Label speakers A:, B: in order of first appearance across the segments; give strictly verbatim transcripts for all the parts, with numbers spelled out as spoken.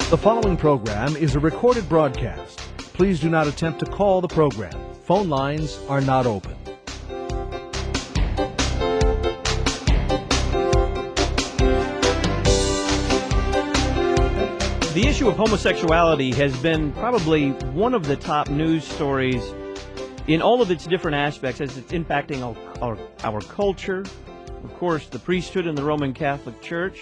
A: The following program is a recorded broadcast. Please do not attempt to call the program. Phone lines are not open.
B: The issue of homosexuality has been probably one of the top news stories in all of its different aspects as it's impacting our, our, our culture. Of course, the priesthood in the Roman Catholic Church.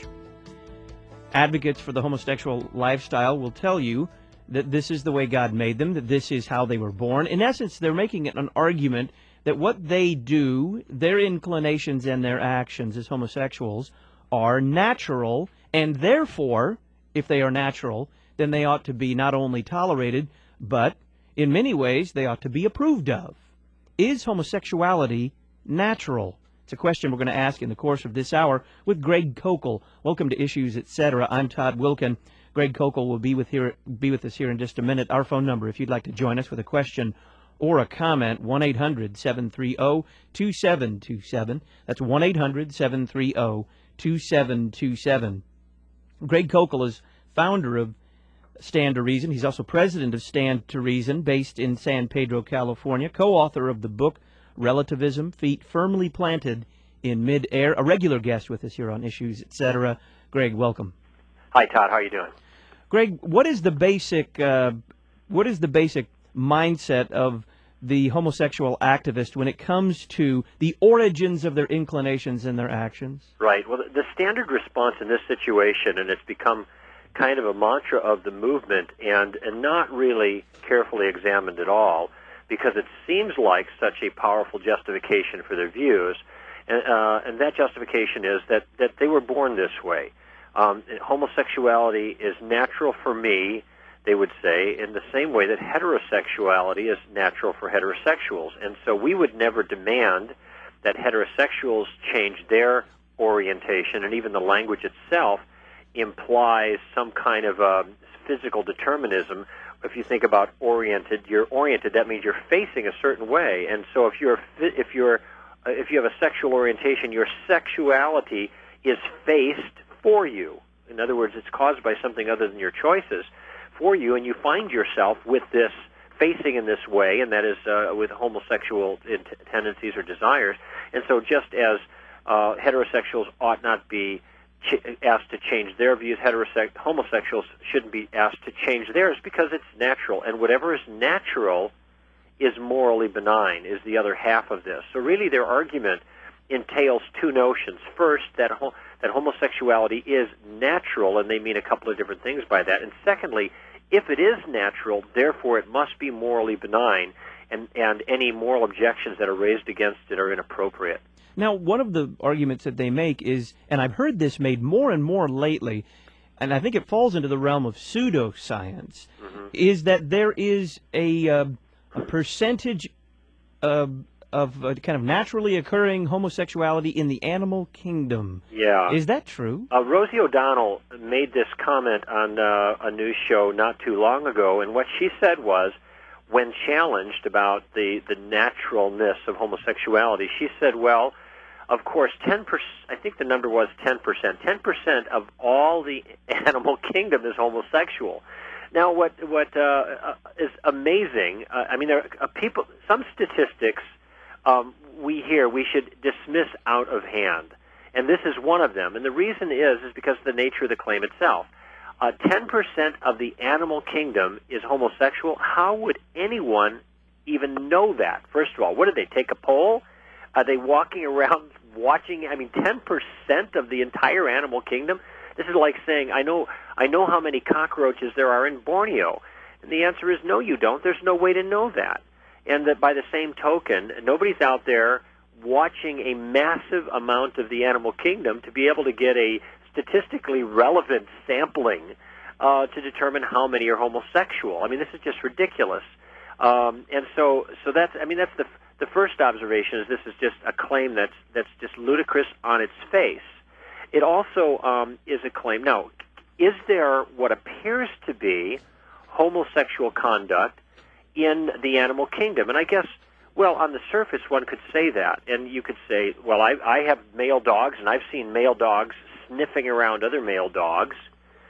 B: Advocates for the homosexual lifestyle will tell you that this is the way God made them, that this is how they were born. In essence, they're making an argument that what they do, their inclinations and their actions as homosexuals, are natural, and therefore, if they are natural, then they ought to be not only tolerated, but in many ways they ought to be approved of. Is homosexuality natural? It's a question we're going to ask in the course of this hour with Greg Koukl. Welcome to Issues, et cetera. I'm Todd Wilken. Greg Koukl will be with here be with us here in just a minute. Our phone number, if you'd like to join us with a question or a comment, one eight hundred seven three zero two seven two seven. That's one eight hundred seven three zero two seven two seven. Greg Koukl is founder of Stand to Reason. He's also president of Stand to Reason, based in San Pedro, California, co-author of the book Relativism, Feet Firmly Planted in Mid-Air. A regular guest with us here on Issues, et cetera. Greg, welcome.
C: Hi, Todd. How are you doing?
B: Greg, what is the basic uh, what is the basic mindset of the homosexual activist when it comes to the origins of their inclinations and their actions?
C: Right. Well, the standard response in this situation, and it's become kind of a mantra of the movement and, and not really carefully examined at all, because it seems like such a powerful justification for their views, and, uh, and that justification is that, that they were born this way. Um, homosexuality is natural for me, they would say, in the same way that heterosexuality is natural for heterosexuals. And so we would never demand that heterosexuals change their orientation, and even the language itself implies some kind of uh, physical determinism. If you think about oriented, you're oriented. That means you're facing a certain way, and so if you're if you're uh, if you have a sexual orientation, your sexuality is faced for you. In other words, it's caused by something other than your choices for you, and you find yourself with this facing in this way, and that is uh, with homosexual int- tendencies or desires. And so, just as uh, heterosexuals ought not be asked to change their views, heterosex- homosexuals shouldn't be asked to change theirs, because it's natural, and whatever is natural is morally benign, is the other half of this. So really their argument entails two notions. First, that ho- that homosexuality is natural, and they mean a couple of different things by that. And secondly, if it is natural, therefore it must be morally benign, and, and any moral objections that are raised against it are inappropriate.
B: Now, one of the arguments that they make is, and I've heard this made more and more lately, and I think it falls into the realm of pseudoscience, mm-hmm. is that there is a, uh, a percentage uh, of uh, kind of naturally occurring homosexuality in the animal kingdom.
C: Yeah.
B: Is that true?
C: Uh, Rosie O'Donnell made this comment on uh, a news show not too long ago, and what she said was, when challenged about the, the naturalness of homosexuality, she said, well, of course, ten percent, I think the number was ten percent. ten percent of all the animal kingdom is homosexual. Now, what what uh, uh, is amazing, uh, I mean, there are uh, people, some statistics um, we hear we should dismiss out of hand, and this is one of them. And the reason is, is because of the nature of the claim itself. Uh, ten percent of the animal kingdom is homosexual. How would anyone even know that? First of all, what did they take a poll? Are they walking around watching? I mean, ten percent of the entire animal kingdom? This is like saying, I know I know how many cockroaches there are in Borneo. And the answer is, no, you don't. There's no way to know that. And that by the same token, nobody's out there watching a massive amount of the animal kingdom to be able to get a statistically relevant sampling uh, to determine how many are homosexual. I mean, this is just ridiculous. Um, and so, so that's, I mean, that's the the first observation is this is just a claim that's that's just ludicrous on its face. It also um, is a claim. Now, is there what appears to be homosexual conduct in the animal kingdom? And I guess, well, on the surface, one could say that, and you could say, well, I, I have male dogs, and I've seen male dogs sniffing around other male dogs.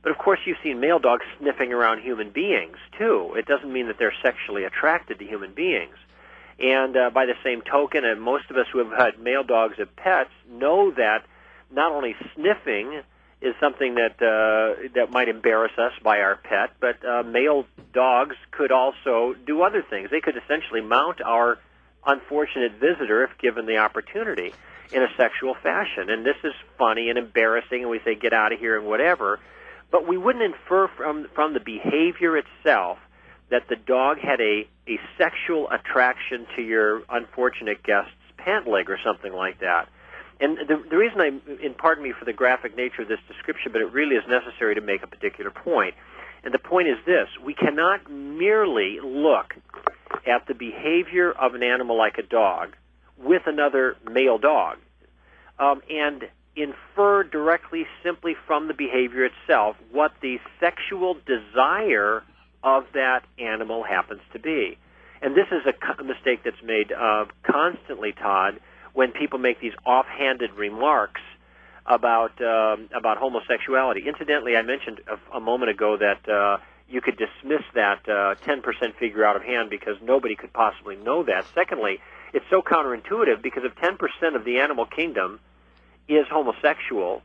C: But of course, you've seen male dogs sniffing around human beings too. It doesn't mean that they're sexually attracted to human beings. And uh, by the same token, and most of us who have had male dogs as pets know that not only sniffing is something that uh, that might embarrass us by our pet, but uh, male dogs could also do other things. They could essentially mount our unfortunate visitor if given the opportunity in a sexual fashion. And this is funny and embarrassing, and we say, get out of here and whatever. But we wouldn't infer from from the behavior itself that the dog had a, a sexual attraction to your unfortunate guest's pant leg or something like that. And the, the reason I, and pardon me for the graphic nature of this description, but it really is necessary to make a particular point. And the point is this: we cannot merely look at the behavior of an animal like a dog with another male dog um, and infer directly simply from the behavior itself what the sexual desire of that animal happens to be. And this is a co- mistake that's made uh, constantly, Todd, when people make these offhanded remarks about um, about homosexuality. Incidentally, I mentioned a, a moment ago that uh, you could dismiss that uh, ten percent figure out of hand because nobody could possibly know that. Secondly, it's so counterintuitive because if ten percent of the animal kingdom is homosexual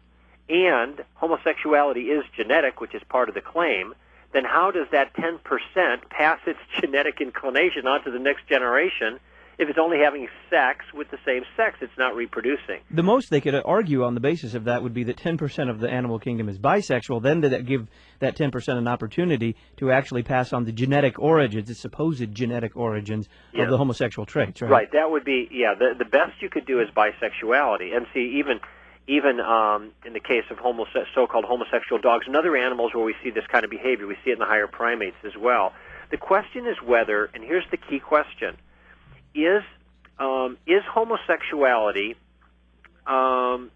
C: and homosexuality is genetic, which is part of the claim, then how does that ten percent pass its genetic inclination on to the next generation if it's only having sex with the same sex? It's not reproducing.
B: The most they could argue on the basis of that would be that ten percent of the animal kingdom is bisexual. Then to that give that ten percent an opportunity to actually pass on the genetic origins, the supposed genetic origins
C: Yeah.
B: of the homosexual traits, right?
C: Right. That would be, yeah, the, the best you could do is bisexuality. And see, even even um, in the case of homose- so-called homosexual dogs and other animals where we see this kind of behavior, we see it in the higher primates as well. The question is whether, and here's the key question, Is um, is homosexuality um,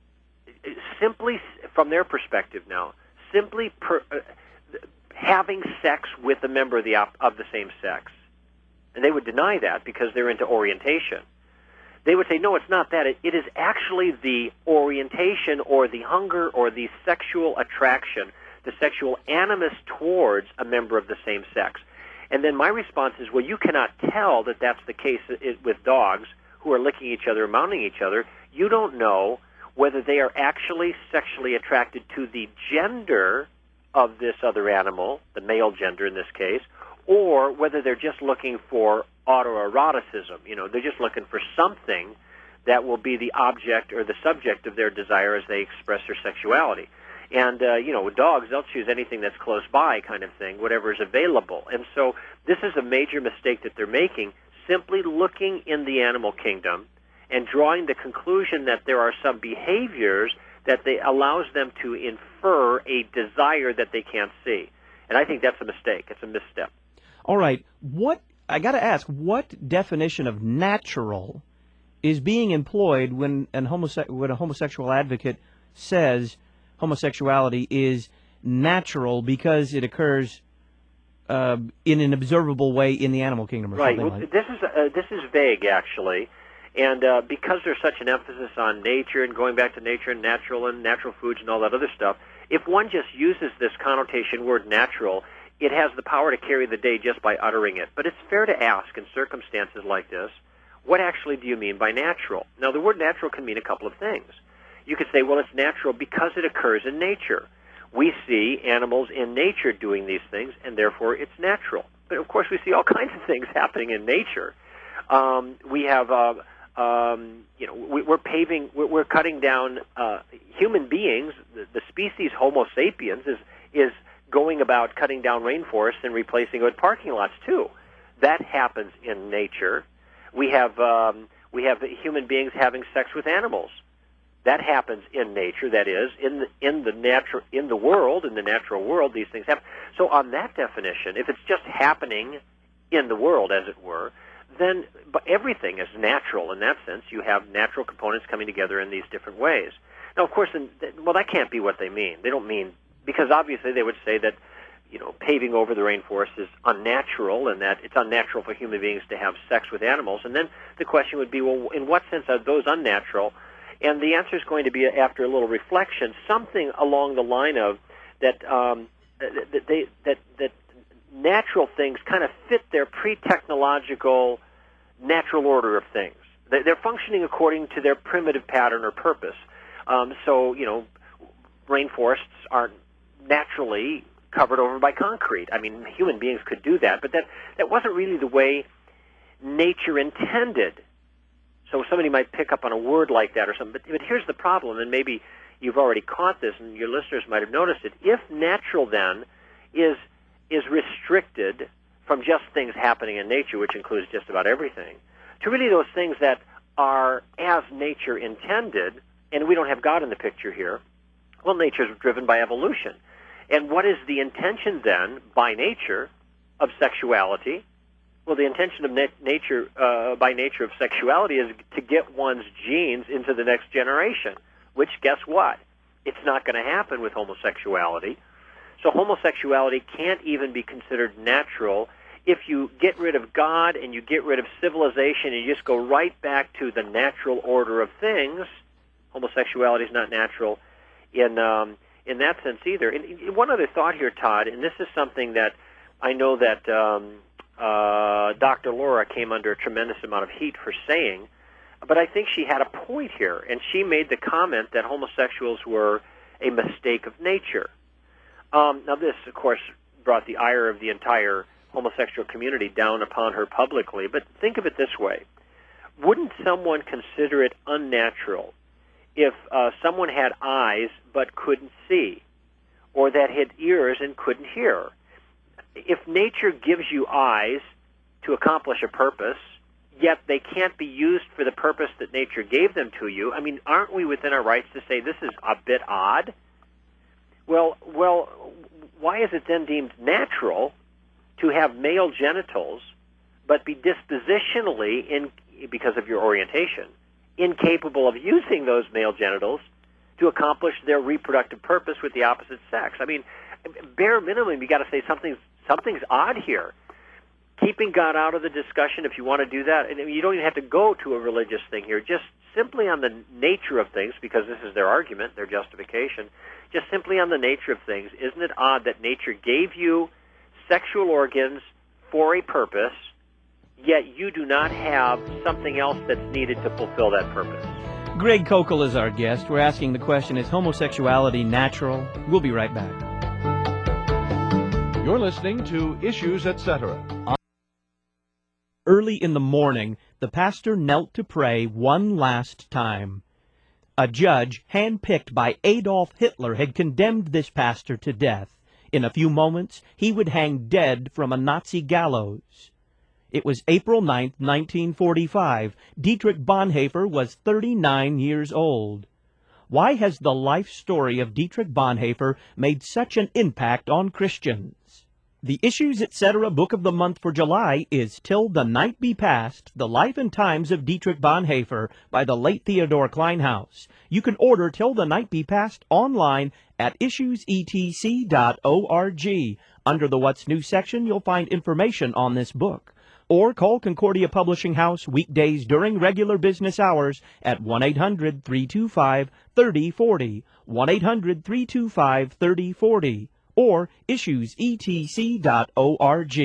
C: simply, from their perspective now, simply per, uh, having sex with a member of the op- of the same sex? And they would deny that because they're into orientation. They would say, no, it's not that. It, it is actually the orientation or the hunger or the sexual attraction, the sexual animus towards a member of the same sex. And then my response is, well, you cannot tell that that's the case with dogs who are licking each other, mounting each other. You don't know whether they are actually sexually attracted to the gender of this other animal, the male gender in this case, or whether they're just looking for autoeroticism. You know, they're just looking for something that will be the object or the subject of their desire as they express their sexuality. And, uh, you know, with dogs, they'll choose anything that's close by kind of thing, whatever is available. And so this is a major mistake that they're making, simply looking in the animal kingdom and drawing the conclusion that there are some behaviors that they allows them to infer a desire that they can't see. And I think that's a mistake. It's a misstep.
B: All right. What I got to ask, what definition of natural is being employed when an homose- when a homosexual advocate says homosexuality is natural because it occurs uh, in an observable way in the animal kingdom, or
C: right.
B: something
C: Well,
B: like
C: this is uh, this is vague actually, and uh, because there's such an emphasis on nature and going back to nature and natural and natural foods and all that other stuff, if one just uses this connotation word natural, it has the power to carry the day just by uttering it. But it's fair to ask in circumstances like this, what actually do you mean by natural? Now, the word natural can mean a couple of things. You could say, well, it's natural because it occurs in nature. We see animals in nature doing these things, and therefore it's natural. But, of course, we see all kinds of things happening in nature. Um, we have, uh, um, you know, we, we're paving, we're, we're cutting down uh, human beings. The, the species Homo sapiens is is going about cutting down rainforests and replacing it with parking lots, too. That happens in nature. We have um, we have human beings having sex with animals. That happens in nature. That is, in the, in the natural, in the world, in the natural world, these things happen. So, on that definition, if it's just happening in the world, as it were, then but everything is natural in that sense. You have natural components coming together in these different ways. Now, of course, in, well, that can't be what they mean. They don't mean, because obviously they would say that, you know, paving over the rainforest is unnatural and that it's unnatural for human beings to have sex with animals. And then the question would be, well, in what sense are those unnatural? And the answer is going to be, after a little reflection, something along the line of that um, that they that that natural things kind of fit their pre-technological natural order of things. They're functioning according to their primitive pattern or purpose. Um, so, you know, rainforests aren't naturally covered over by concrete. I mean, human beings could do that, but that, that wasn't really the way nature intended. So somebody might pick up on a word like that or something. But, but here's the problem, and maybe you've already caught this, and your listeners might have noticed it. If natural, then, is is restricted from just things happening in nature, which includes just about everything, to really those things that are as nature intended, and we don't have God in the picture here, well, nature is driven by evolution. And what is the intention, then, by nature, of sexuality? Well, the intention of na- nature, uh, by nature of sexuality is to get one's genes into the next generation, which, guess what? It's not going to happen with homosexuality. So homosexuality can't even be considered natural. If you get rid of God and you get rid of civilization and you just go right back to the natural order of things, homosexuality is not natural in um, in that sense either. And one other thought here, Todd, and this is something that I know that um, uh, Doctor Laura came under a tremendous amount of heat for saying, but I think she had a point here, and she made the comment that homosexuals were a mistake of nature. Um, now, this, of course, brought the ire of the entire homosexual community down upon her publicly, but think of it this way. Wouldn't someone consider it unnatural if uh, someone had eyes but couldn't see, or that had ears and couldn't hear? If nature gives you eyes to accomplish a purpose, yet they can't be used for the purpose that nature gave them to you, I mean, aren't we within our rights to say this is a bit odd? Well, well, why is it then deemed natural to have male genitals but be dispositionally, in, because of your orientation, incapable of using those male genitals to accomplish their reproductive purpose with the opposite sex? I mean, bare minimum, you got to say something's something's odd here. Keeping God out of the discussion, if you want to do that, and you don't even have to go to a religious thing here, just simply on the nature of things, because this is their argument, their justification, just simply on the nature of things, isn't it odd that nature gave you sexual organs for a purpose, yet you do not have something else that's needed to fulfill that purpose?
B: Greg Koukl is our guest. We're asking the question, is homosexuality natural? We'll be right back.
A: You're listening to Issues, et cetera.
B: Early in the morning, the pastor knelt to pray one last time. A judge, handpicked by Adolf Hitler, had condemned this pastor to death. In a few moments, he would hang dead from a Nazi gallows. It was April ninth, nineteen forty-five. Dietrich Bonhoeffer was thirty-nine years old. Why has the life story of Dietrich Bonhoeffer made such an impact on Christians? The Issues, et cetera book of the month for July is Till the Night Be Past, The Life and Times of Dietrich Bonhoeffer by the late Theodore Kleinhaus. You can order Till the Night Be Past online at issues e t c dot org. Under the What's New section, you'll find information on this book. Or call Concordia Publishing House weekdays during regular business hours at one eight hundred, three two five, three oh four oh, one eight hundred, three two five, three oh four oh, or issues e t c dot org.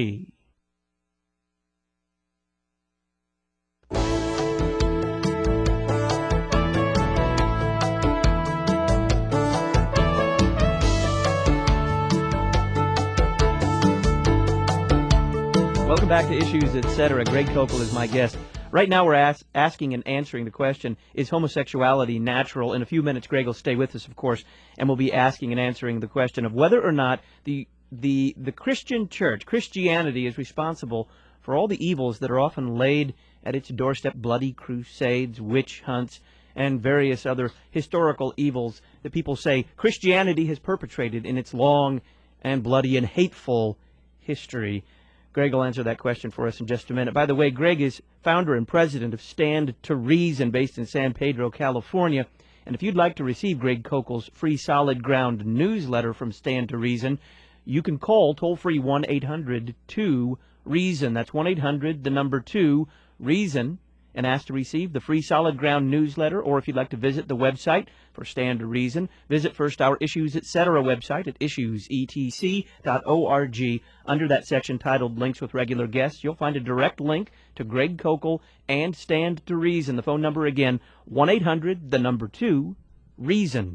B: Welcome back to Issues, et cetera. Greg Koukl is my guest. Right now we're ask, asking and answering the question, is homosexuality natural? In a few minutes, Greg will stay with us, of course, and we'll be asking and answering the question of whether or not the the the Christian church, Christianity, is responsible for all the evils that are often laid at its doorstep, bloody crusades, witch hunts, and various other historical evils that people say Christianity has perpetrated in its long and bloody and hateful history. Greg will answer that question for us in just a minute. By the way, Greg is founder and president of Stand to Reason, based in San Pedro, California. And if you'd like to receive Greg Koukl's free Solid Ground newsletter from Stand to Reason, you can call toll-free one eight hundred two reason. That's one eight hundred, the number two, reason. and ask to receive the free Solid Ground newsletter, or if you'd like to visit the website for Stand to Reason, visit First Hour Issues Etc. website at issues e t c dot org. Under that section titled Links with Regular Guests, you'll find a direct link to Greg Koukl and Stand to Reason. The phone number again, one eight hundred, the number two, Reason.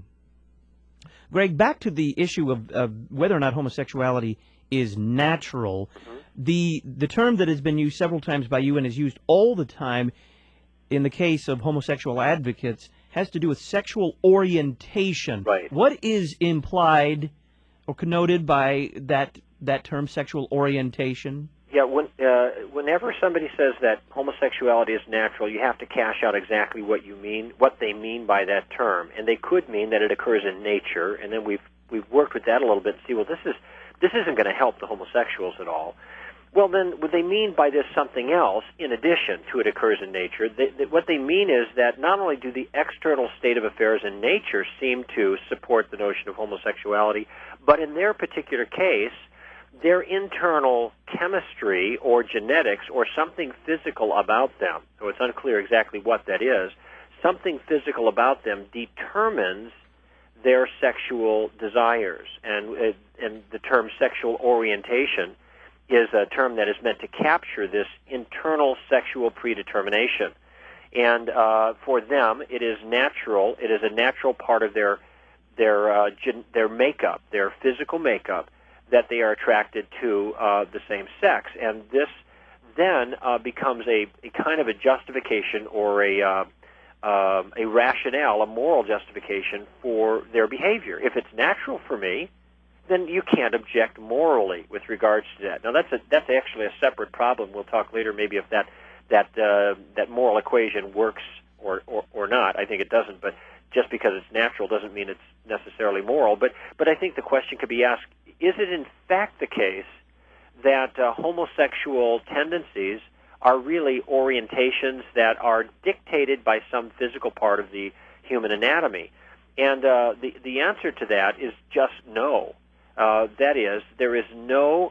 B: Greg, back to the issue of, of whether or not homosexuality is natural. The the term that has been used several times by you and is used all the time in the case of homosexual advocates has to do with sexual orientation.
C: Right.
B: What is implied or connoted by that that term, sexual orientation?
C: Yeah, when, uh, whenever somebody says that homosexuality is natural, you have to cash out exactly what you mean, what they mean by that term, and they could mean that it occurs in nature. And then we've we've worked with that a little bit and see, well, this is this isn't going to help the homosexuals at all. Well, then what they mean by this something else, in addition to it occurs in nature, they, they, what they mean is that not only do the external state of affairs in nature seem to support the notion of homosexuality, but in their particular case, their internal chemistry or genetics or something physical about them, so it's unclear exactly what that is, something physical about them determines their sexual desires. And, uh, and the term sexual orientation is a term that is meant to capture this internal sexual predetermination. And uh, for them, it is natural. It is a natural part of their their uh, gen- their makeup, their physical makeup, that they are attracted to uh, the same sex. And this then uh, becomes a, a kind of a justification or a uh, uh, a rationale, a moral justification for their behavior. If it's natural for me, then you can't object morally with regards to that. Now, that's a, that's actually a separate problem. We'll talk later maybe if that that uh, that moral equation works or, or or not. I think it doesn't, but just because it's natural doesn't mean it's necessarily moral. But but I think the question could be asked, is it in fact the case that uh, homosexual tendencies are really orientations that are dictated by some physical part of the human anatomy? And uh, the, the answer to that is just no. Uh, that is, there is no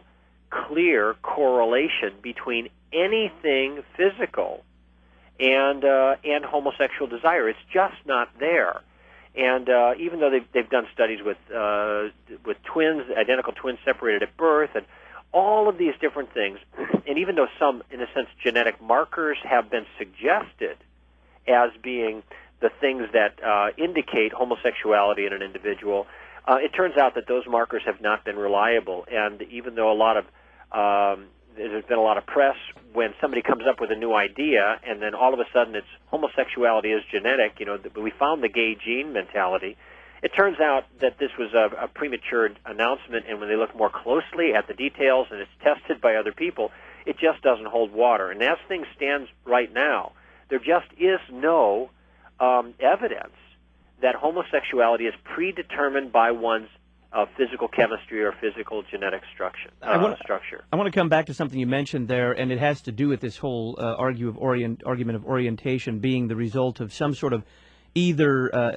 C: clear correlation between anything physical and uh, and homosexual desire. It's just not there. And uh, even though they've, they've done studies with uh, with twins, identical twins separated at birth, and all of these different things, and even though some, in a sense, genetic markers have been suggested as being the things that uh, indicate homosexuality in an individual, Uh, it turns out that those markers have not been reliable, and even though a lot of um, there's been a lot of press when somebody comes up with a new idea, and then all of a sudden it's homosexuality is genetic. You know, we found the gay gene mentality. It turns out that this was a, a premature announcement, and when they look more closely at the details and it's tested by other people, it just doesn't hold water. And as things stand right now, there just is no um, evidence that homosexuality is predetermined by one's uh, physical chemistry or physical genetic structure. Uh,
B: I want,
C: structure.
B: I want to come back to something you mentioned there, and it has to do with this whole uh, argue of orient, argument of orientation being the result of some sort of either uh,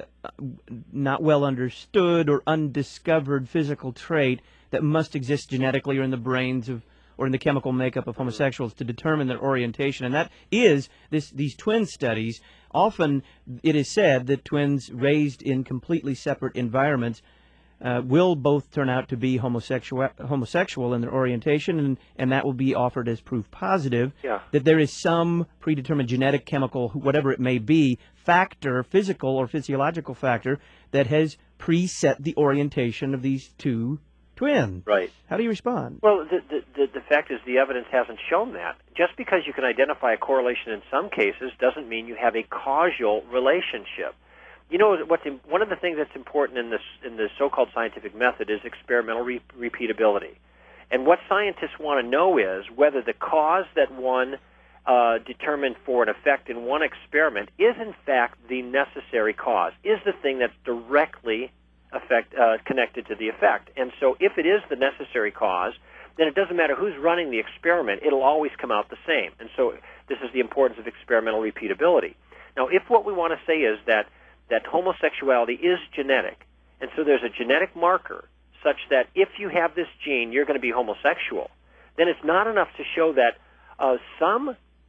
B: not well understood or undiscovered physical trait that must exist genetically or in the brains of or in the chemical makeup of homosexuals to determine their orientation. And that is this, these twin studies. Often it is said that twins raised in completely separate environments uh, will both turn out to be homosexual, homosexual in their orientation, and, and that will be offered as proof positive
C: yeah.
B: that there is some predetermined genetic, chemical, whatever it may be, factor, physical or physiological factor, that has preset the orientation of these two twins.
C: Right.
B: How do you respond?
C: Well, the, the, the, the fact is the evidence hasn't shown that. Just because you can identify a correlation in some cases doesn't mean you have a causal relationship. You know, what's in, one of the things that's important in this in the so-called scientific method is experimental re- repeatability. And what scientists want to know is whether the cause that one uh, determined for an effect in one experiment is in fact the necessary cause, is the thing that's directly effect uh, connected to the effect. And so if it is the necessary cause, then it doesn't matter who's running the experiment, it'll always come out the same. And so this is the importance of experimental repeatability. Now, if what we want to say is that that homosexuality is genetic, and so there's a genetic marker such that if you have this gene, you're going to be homosexual, then it's not enough to show that uh, some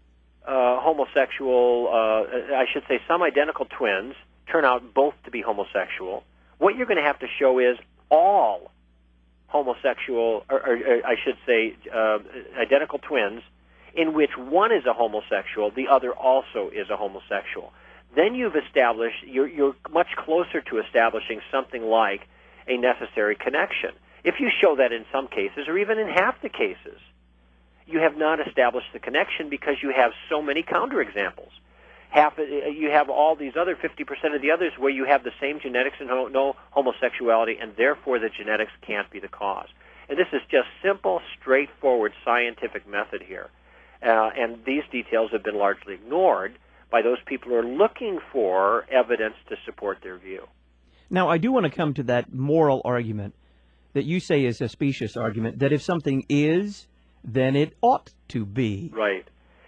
C: uh, homosexual, uh, I should say some identical twins turn out both to be homosexual, what you're going to have to show is all homosexual, or, or, or I should say uh, identical twins, in which one is a homosexual, the other also is a homosexual. Then you've established, you're, you're much closer to establishing something like a necessary connection. If you show that in some cases, or even in half the cases, you have not established the connection because you have so many counterexamples. Half, you have all these other fifty percent of the others where you have the same genetics and no homosexuality, and therefore the genetics can't be the cause. And this is just simple, straightforward scientific method here. Uh, and these details have been largely ignored by those people who are looking for evidence to support their view.
B: Now, I do want to come to that moral argument that you say is a specious argument, that if something is, then it ought to be.
C: Right.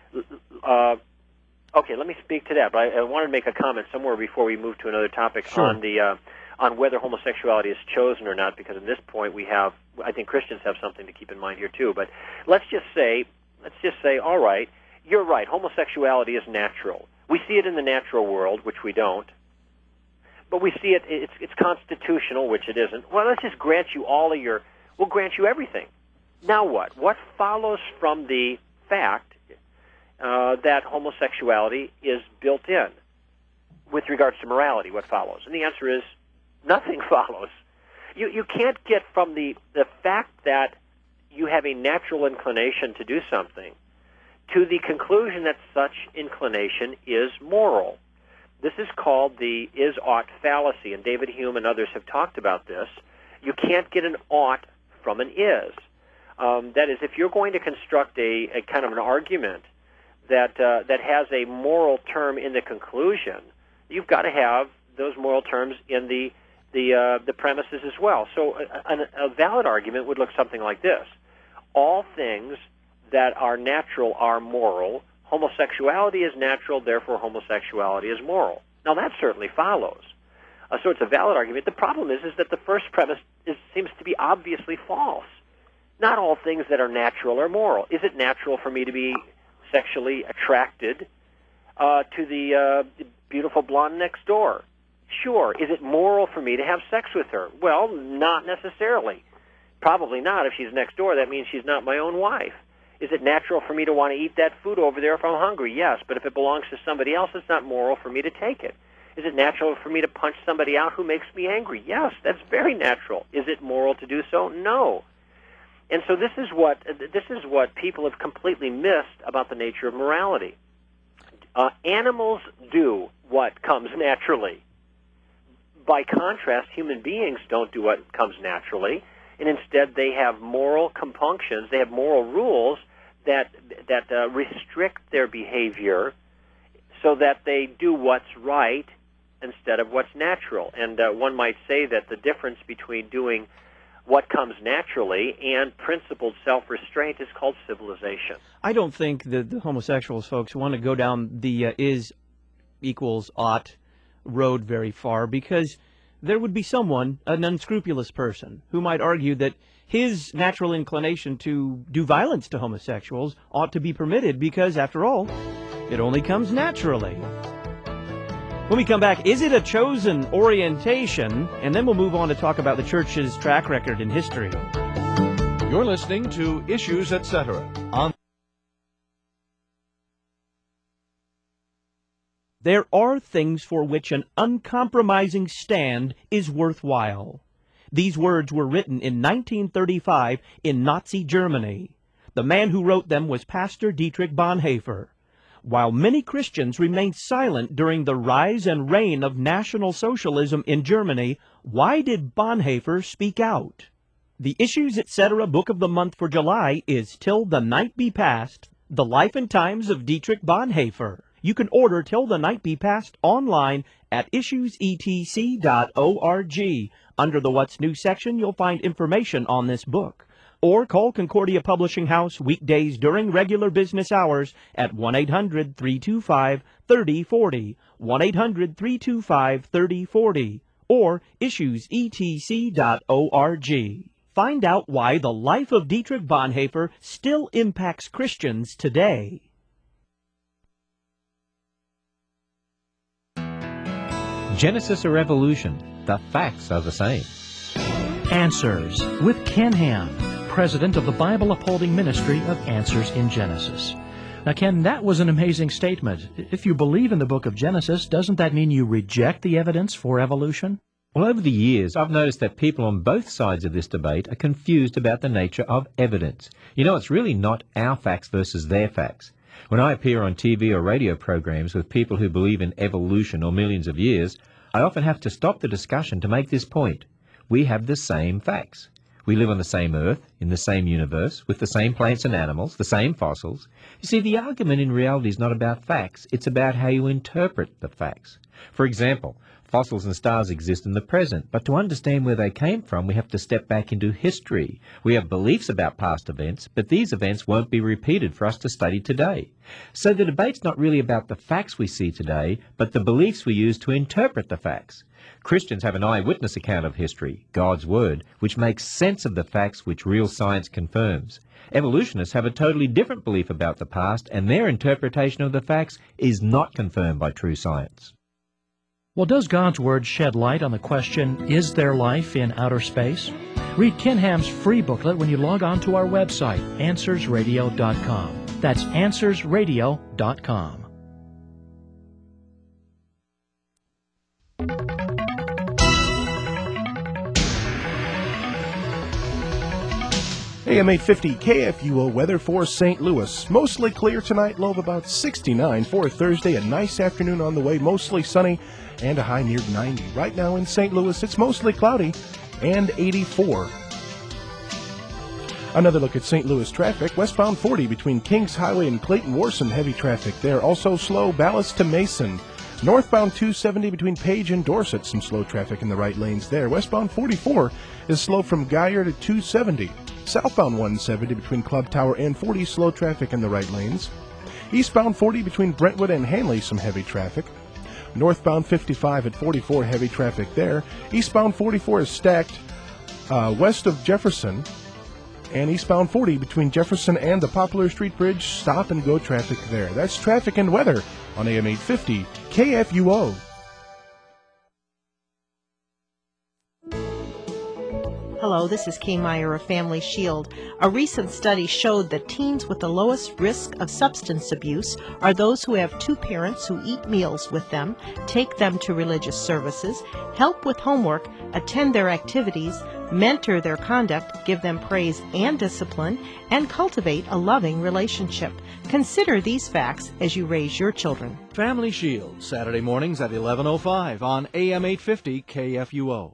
C: Uh, okay, let me speak to that, but I, I wanted to make a comment somewhere before we move to another topic
B: sure.
C: on the uh, on whether homosexuality is chosen or not, because at this point we have, I think Christians have something to keep in mind here too. But let's just say, let's just say, all right, you're right, homosexuality is natural. We see it in the natural world, which we don't. But we see it, it's, it's constitutional, which it isn't. Well, let's just grant you all of your, we'll grant you everything. Now what? What follows from the fact uh, that homosexuality is built in? With regards to morality, what follows? And the answer is nothing follows. You, you can't get from the, the fact that you have a natural inclination to do something to the conclusion that such inclination is moral. This is called the is-ought fallacy, and David Hume and others have talked about this. You can't get an ought from an is. Um, that is, if you're going to construct a, a kind of an argument that uh, that has a moral term in the conclusion, you've got to have those moral terms in the the uh, the premises as well. So a, a, a valid argument would look something like this: all things that are natural are moral. Homosexuality is natural, therefore homosexuality is moral. Now that certainly follows. Uh, so it's a valid argument. The problem is, is that the first premise is, seems to be obviously false. Not all things that are natural are moral. Is it natural for me to be sexually attracted uh, to the uh, beautiful blonde next door? Sure. Is it moral for me to have sex with her? Well, not necessarily. Probably not. If she's next door, that means she's not my own wife. Is it natural for me to want to eat that food over there if I'm hungry? Yes, but if it belongs to somebody else, it's not moral for me to take it. Is it natural for me to punch somebody out who makes me angry? Yes, that's very natural. Is it moral to do so? No. And so this is what this is what people have completely missed about the nature of morality. Uh, animals do what comes naturally. By contrast, human beings don't do what comes naturally, and instead they have moral compunctions, they have moral rules that that uh, restrict their behavior so that they do what's right instead of what's natural. And uh, one might say that the difference between doing what comes naturally and principled self-restraint is called civilization.
B: I don't think that the homosexuals folks want to go down the uh, is equals ought road very far, because there would be someone, an unscrupulous person, who might argue that his natural inclination to do violence to homosexuals ought to be permitted because, after all, it only comes naturally. When we come back, is it a chosen orientation? And then we'll move on to talk about the church's track record in history.
A: You're listening to Issues, et cetera on
B: There are things for which an uncompromising stand is worthwhile. These words were written in nineteen thirty-five in Nazi Germany. The man who wrote them was Pastor Dietrich Bonhoeffer. While many Christians remained silent during the rise and reign of National Socialism in Germany, why did Bonhoeffer speak out? The Issues, et cetera book of the month for July is Till the Night Be Past, The Life and Times of Dietrich Bonhoeffer. You can order Till the Night Be Past online at issues e t c dot org. Under the What's New section, you'll find information on this book. Or call Concordia Publishing House weekdays during regular business hours at one eight hundred, three two five, three oh four oh, one eight hundred, three two five, three oh four oh, or issues e t c dot org. Find out why the life of Dietrich Bonhoeffer still impacts Christians today.
D: Genesis or evolution? The facts are the same.
A: Answers with Ken Ham, president of the Bible Upholding Ministry of Answers in Genesis. Now, Ken, that was an amazing statement. If you believe in the book of Genesis, doesn't that mean you reject the evidence for evolution?
D: Well, over the years, I've noticed that people on both sides of this debate are confused about the nature of evidence. You know, it's really not our facts versus their facts. When I appear on T V or radio programs with people who believe in evolution or millions of years, I often have to stop the discussion to make this point. We have the same facts. We live on the same Earth, in the same universe, with the same plants and animals, the same fossils. You see, the argument in reality is not about facts, it's about how you interpret the facts. For example, fossils and stars exist in the present, but to understand where they came from, we have to step back into history. We have beliefs about past events, but these events won't be repeated for us to study today. So the debate's not really about the facts we see today, but the beliefs we use to interpret the facts. Christians have an eyewitness account of history, God's Word, which makes sense of the facts which real science confirms. Evolutionists have a totally different belief about the past, and their interpretation of the facts is not confirmed by true science.
A: Well, does God's Word shed light on the question, is there life in outer space? Read Ken Ham's free booklet when you log on to our website, answers radio dot com. That's answers radio dot com.
E: A M eight fifty K F U O weather for Saint Louis. Mostly clear tonight, low of about sixty-nine. For Thursday, a nice afternoon on the way, mostly sunny, and a high near ninety. Right now in Saint Louis, it's mostly cloudy and eighty-four. Another look at Saint Louis traffic. Westbound forty between Kings Highway and Clayton-Warson, heavy traffic there. Also slow, Ballast to Mason. Northbound two seventy between Page and Dorset, some slow traffic in the right lanes there. Westbound forty-four is slow from Guyer to two seventy. Southbound one seventy between Club Tower and forty, slow traffic in the right lanes. Eastbound forty between Brentwood and Hanley, some heavy traffic. Northbound fifty-five at forty-four, heavy traffic there. Eastbound forty-four is stacked uh, west of Jefferson. And eastbound forty between Jefferson and the Poplar Street Bridge, stop and go traffic there. That's traffic and weather on A M eight fifty K F U O.
F: Hello, this is Kay Meyer of Family Shield. A recent study showed that teens with the lowest risk of substance abuse are those who have two parents who eat meals with them, take them to religious services, help with homework, attend their activities, mentor their conduct, give them praise and discipline, and cultivate a loving relationship. Consider these facts as you raise your children.
A: Family Shield, Saturday mornings at eleven oh five on A M eight fifty K F U O.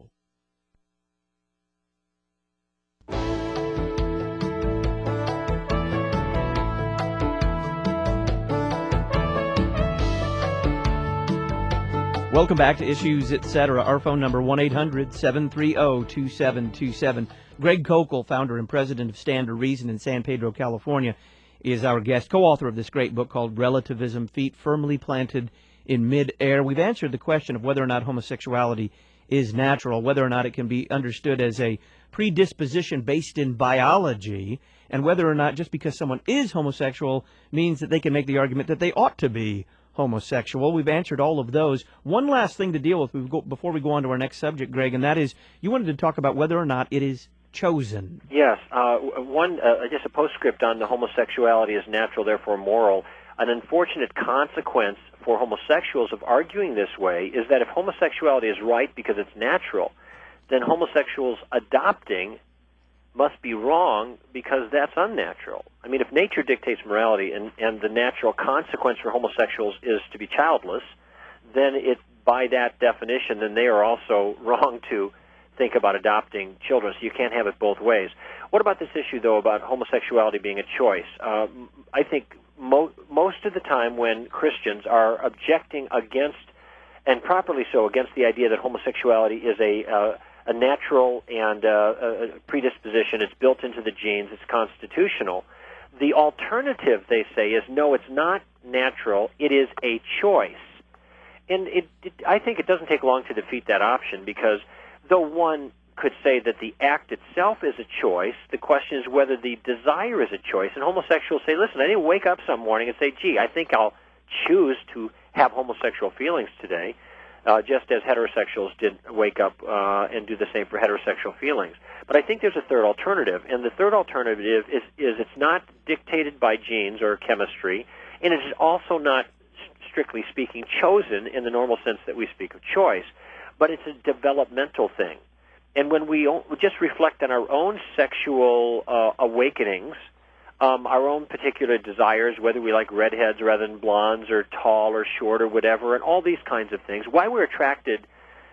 B: Welcome back to Issues, et cetera. Our phone number, one eight hundred seven three zero two seven two seven. Greg Koukl, founder and president of Stand to Reason in San Pedro, California, is our guest, co-author of this great book called Relativism, Feet Firmly Planted in Mid-Air. We've answered the question of whether or not homosexuality is natural, whether or not it can be understood as a predisposition based in biology, and whether or not just because someone is homosexual means that they can make the argument that they ought to be homosexual. We've answered all of those. One last thing to deal with before we go on to our next subject, Greg, and that is you wanted to talk about whether or not it is chosen.
C: Yes. Uh, one, uh, just a postscript on the homosexuality is natural, therefore moral. An unfortunate consequence for homosexuals of arguing this way is that if homosexuality is right because it's natural, then homosexuals adopting must be wrong because that's unnatural. I mean, if nature dictates morality and, and the natural consequence for homosexuals is to be childless, then it, by that definition, then they are also wrong to think about adopting children. So you can't have it both ways. What about this issue, though, about homosexuality being a choice? Uh, I think mo- most of the time when Christians are objecting against, and properly so, against the idea that homosexuality is a uh, a natural and uh, a predisposition, it's built into the genes, it's constitutional. The alternative, they say, is no, it's not natural, it is a choice. And it, it, I think it doesn't take long to defeat that option, because though one could say that the act itself is a choice, the question is whether the desire is a choice. And homosexuals say, listen, I didn't wake up some morning and say, gee, I think I'll choose to have homosexual feelings today. uh, just as heterosexuals did wake up uh, and do the same for heterosexual feelings. But I think there's a third alternative, and the third alternative is, is it's not dictated by genes or chemistry, and it is also not, strictly speaking, chosen in the normal sense that we speak of choice, but it's a developmental thing. And when we just reflect on our own sexual uh, awakenings, um, our own particular desires, whether we like redheads rather than blondes or tall or short or whatever, and all these kinds of things, why we're attracted,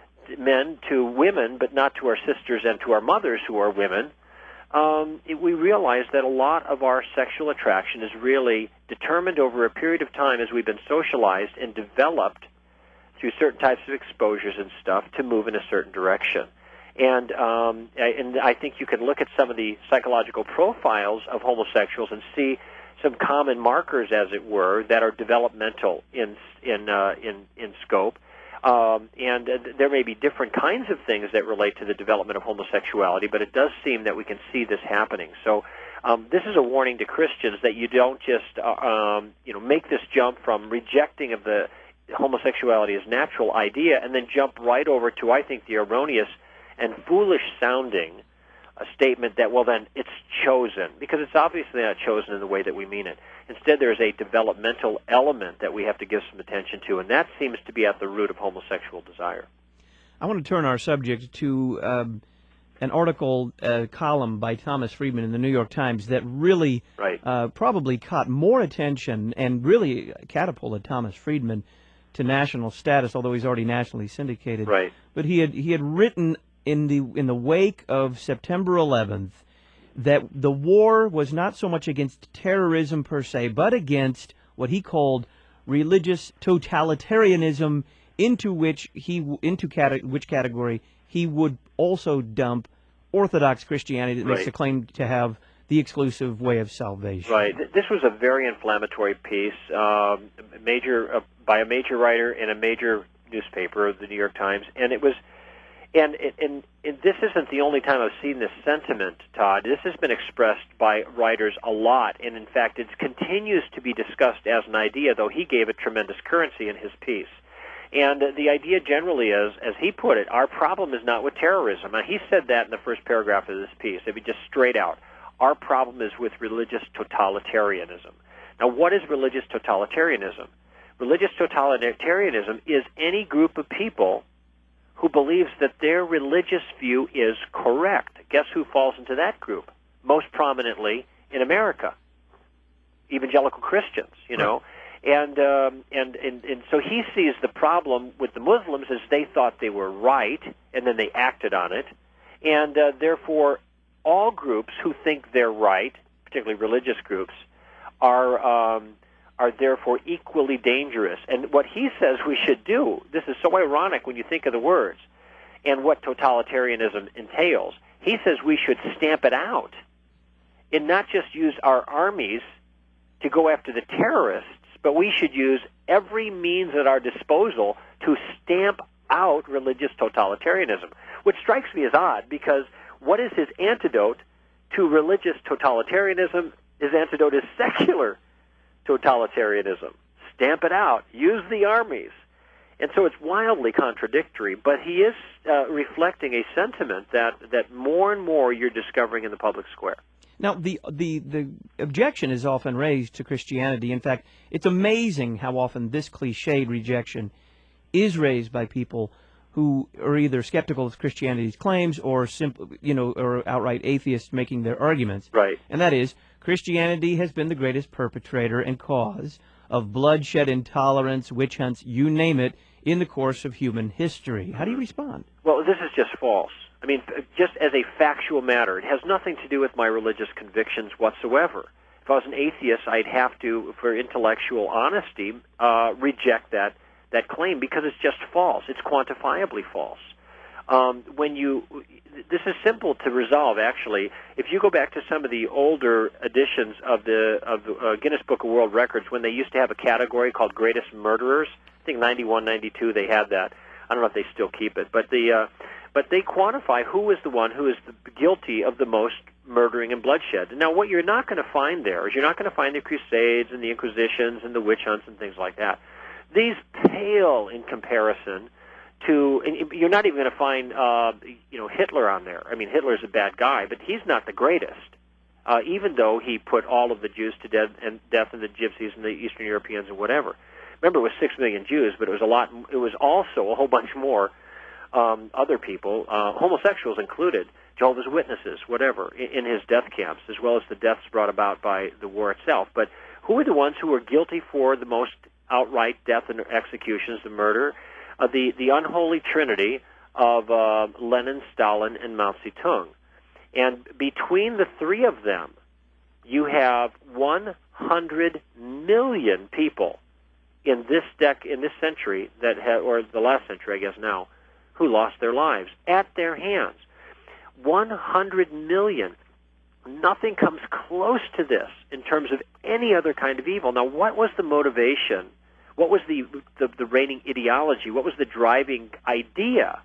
C: men, to women, but not to our sisters and to our mothers who are women, um, it, we realize that a lot of our sexual attraction is really determined over a period of time as we've been socialized and developed through certain types of exposures and stuff to move in a certain direction. And um, and I think you can look at some of the psychological profiles of homosexuals and see some common markers, as it were, that are developmental in in uh, in in scope. Um, and uh, there may be different kinds of things that relate to the development of homosexuality, but it does seem that we can see this happening. So um, this is a warning to Christians that you don't just uh, um, you know make this jump from rejecting of the homosexuality as natural idea and then jump right over to, I think, the erroneous and foolish-sounding a statement that, well, then it's chosen, because it's obviously not chosen in the way that we mean it. Instead, there's a developmental element that we have to give some attention to, and that seems to be at the root of homosexual desire.
B: I want to turn our subject to um, an article, uh, column by Thomas Friedman in the New York Times that really
C: right.
B: uh, probably caught more attention and really catapulted Thomas Friedman to national status, although he's already nationally syndicated.
C: Right.
B: But he had he had written in the in the wake of September eleventh that the war was not so much against terrorism per se, but against what he called religious totalitarianism, into which he into cate- which category he would also dump Orthodox Christianity that
C: right.
B: makes a claim to have the exclusive way of salvation.
C: Right. This was a very inflammatory piece, um, major uh, by a major writer in a major newspaper, the New York Times, and it was. And, and, and this isn't the only time I've seen this sentiment, Todd. This has been expressed by writers a lot, and in fact, it continues to be discussed as an idea, though he gave it tremendous currency in his piece. And uh, the idea generally is, as he put it, our problem is not with terrorism. And he said that in the first paragraph of this piece. If you just straight out, our problem is with religious totalitarianism. Now, what is religious totalitarianism? Religious totalitarianism is any group of people who believes that their religious view is correct. Guess who falls into that group? Most prominently in America, evangelical Christians, you know. Right. And, um, and and and so he sees the problem with the Muslims as they thought they were right, and then they acted on it. And uh, therefore, all groups who think they're right, particularly religious groups, are... Um, are therefore equally dangerous. And what he says we should do, this is so ironic when you think of the words, and what totalitarianism entails. He says we should stamp it out and not just use our armies to go after the terrorists, but we should use every means at our disposal to stamp out religious totalitarianism, which strikes me as odd, because what is his antidote to religious totalitarianism? His antidote is secular totalitarianism. Stamp it out. Use the armies. And so it's wildly contradictory, but he is uh, reflecting a sentiment that, that more and more you're discovering in the public square.
B: Now, the, the, the objection is often raised to Christianity. In fact, it's amazing how often this cliched rejection is raised by people who are either skeptical of Christianity's claims or simple, you know, or outright atheists making their arguments.
C: Right.
B: And that is, Christianity has been the greatest perpetrator and cause of bloodshed, intolerance, witch hunts, you name it, in the course of human history. How do you respond?
C: Well, this is just false. I mean, just as a factual matter, it has nothing to do with my religious convictions whatsoever. If I was an atheist, I'd have to, for intellectual honesty, uh, reject that that claim, because it's just false. It's quantifiably false. Um, when you, this is simple to resolve, actually. If you go back to some of the older editions of the of the uh, Guinness Book of World Records, when they used to have a category called Greatest Murderers, I think ninety-one, ninety-two they had that. I don't know if they still keep it, but the uh, but they quantify who is the one who is the, guilty of the most murdering and bloodshed. Now, what you're not going to find there is you're not going to find the Crusades and the Inquisitions and the witch hunts and things like that. These pale in comparison to, and you're not even going to find, uh, you know, Hitler on there. I mean, Hitler's a bad guy, but he's not the greatest, uh, even though he put all of the Jews to death, and death and the Gypsies and the Eastern Europeans and whatever. Remember, it was six million Jews, but it was a lot. It was also a whole bunch more um, other people, uh, homosexuals included, Jehovah's Witnesses, whatever, in, in his death camps, as well as the deaths brought about by the war itself. But who were the ones who were guilty for the most outright death and executions, the murder? Uh, the, the unholy trinity of uh, Lenin, Stalin, and Mao Zedong. And between the three of them, you have one hundred million people in this dec- in this century, that ha- or the last century, I guess now, who lost their lives at their hands. one hundred million. Nothing comes close to this in terms of any other kind of evil. Now, what was the motivation? What was the, the, the reigning ideology? What was the driving idea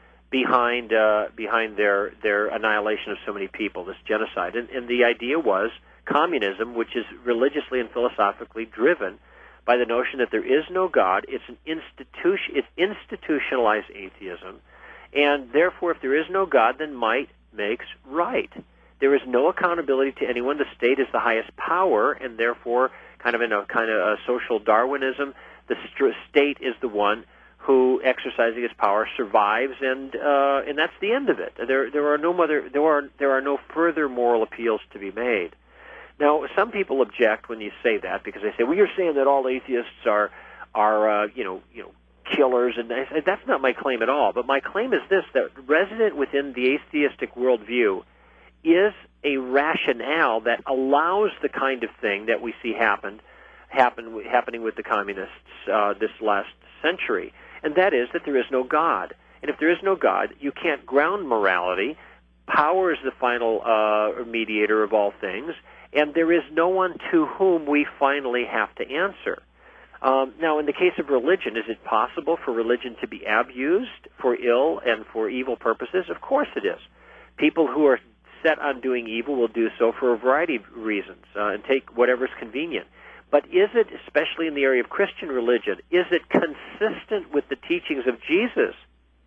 C: behind uh, behind their their annihilation of so many people, this genocide? And, and the idea was communism, which is religiously and philosophically driven by the notion that there is no God. It's an institution. It's institutionalized atheism, and therefore, if there is no God, then might makes right. There is no accountability to anyone. The state is the highest power, and therefore, kind of in a kind of a social Darwinism, the st- state is the one who, exercising its power, survives, and uh, and that's the end of it. There there are no other there are there are no further moral appeals to be made. Now, some people object when you say that because they say, well, you're saying that all atheists are are uh, you know you know killers, and I say, that's not my claim at all. But my claim is this: that resident within the atheistic worldview is a rationale that allows the kind of thing that we see happened happen happening with the communists uh, this last century, and that is that there is no God. And if there is no God, you can't ground morality. Power is the final uh, mediator of all things, and there is no one to whom we finally have to answer. Um, now, in the case of religion, is it possible for religion to be abused for ill and for evil purposes? Of course it is. People who are set on doing evil will do so for a variety of reasons uh, and take whatever's convenient. But is it, especially in the area of Christian religion, is it consistent with the teachings of Jesus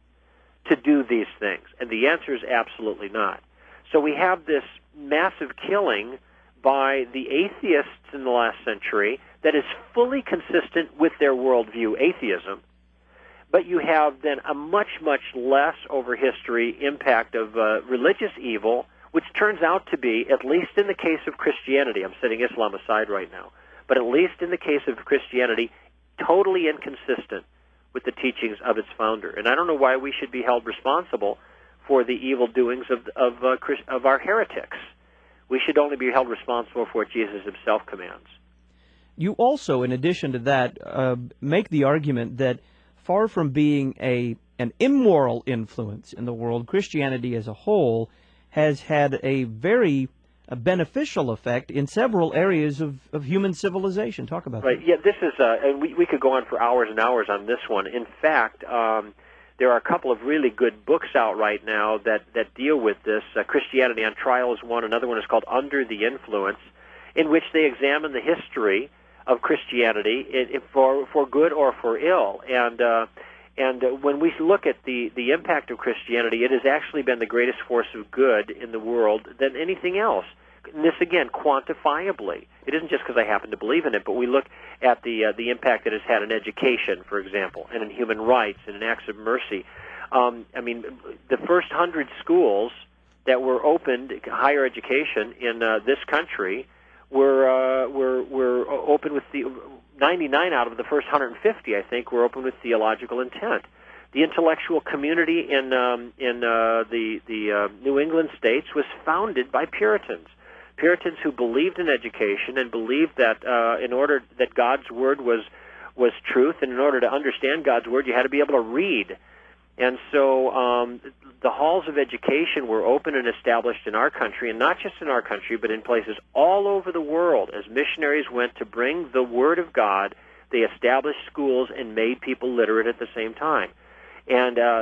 C: to do these things? And the answer is absolutely not. So we have this massive killing by the atheists in the last century that is fully consistent with their worldview, atheism. But you have then a much, much less over history impact of uh, religious evil, which turns out to be, at least in the case of Christianity, I'm setting Islam aside right now, but at least in the case of Christianity, totally inconsistent with the teachings of its founder. And I don't know why we should be held responsible for the evil doings of of, uh, of our heretics. We should only be held responsible for what Jesus himself commands.
B: You also, in addition to that, uh, make the argument that far from being a an immoral influence in the world, Christianity as a whole has had a very a beneficial effect in several areas of, of human civilization. Talk about
C: right.
B: that.
C: Yeah, this is, uh, and we, we could go on for hours and hours on this one. In fact, um, there are a couple of really good books out right now that, that deal with this. Uh, Christianity on Trial is one. Another one is called Under the Influence, in which they examine the history of Christianity it, it, for for good or for ill. And uh, and uh, when we look at the, the impact of Christianity, it has actually been the greatest force of good in the world than anything else. And this, again, quantifiably. It isn't just because I happen to believe in it, but we look at the uh, the impact that it's had in education, for example, and in human rights and in acts of mercy. Um, I mean, the first hundred schools that were opened, higher education, in uh, this country were uh, were were open with the ninety-nine out of the first one hundred fifty, I think, were open with theological intent. The intellectual community in um, in uh, the the uh, New England states was founded by Puritans. Puritans who believed in education and believed that uh, in order that God's word was was truth, and in order to understand God's word, you had to be able to read. And so um, the halls of education were open and established in our country, and not just in our country, but in places all over the world. As missionaries went to bring the Word of God, they established schools and made people literate at the same time. And uh,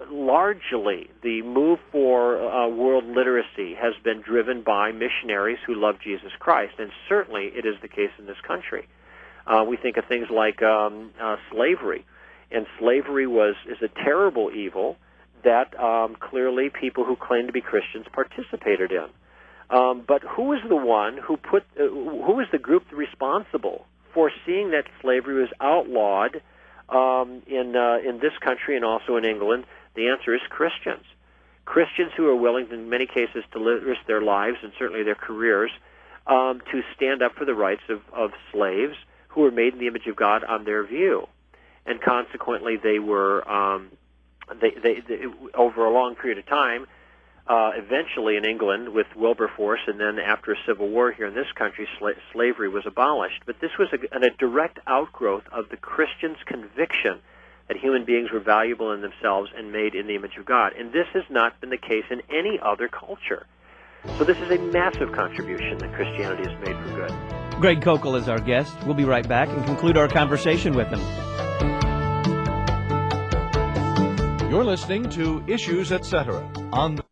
C: largely, the move for uh, world literacy has been driven by missionaries who love Jesus Christ, and certainly it is the case in this country. Uh, we think of things like um, uh, slavery. and slavery was is a terrible evil that um, clearly people who claim to be Christians participated in. Um, but who is the one who put, uh, who is the group responsible for seeing that slavery was outlawed um, in uh, in this country and also in England? The answer is Christians. Christians who are willing, in many cases, to risk their lives and certainly their careers um, to stand up for the rights of, of slaves who were made in the image of God on their view. And consequently, they were, um, they, they, they, over a long period of time, uh, eventually in England with Wilberforce, and then after a civil war here in this country, sla- slavery was abolished. But this was a, a direct outgrowth of the Christians' conviction that human beings were valuable in themselves and made in the image of God. And this has not been the case in any other culture. So this is a massive contribution that Christianity has made for good.
B: Greg Koukl is our guest. We'll be right back and conclude our conversation with him.
G: You're listening to Issues, et cetera on the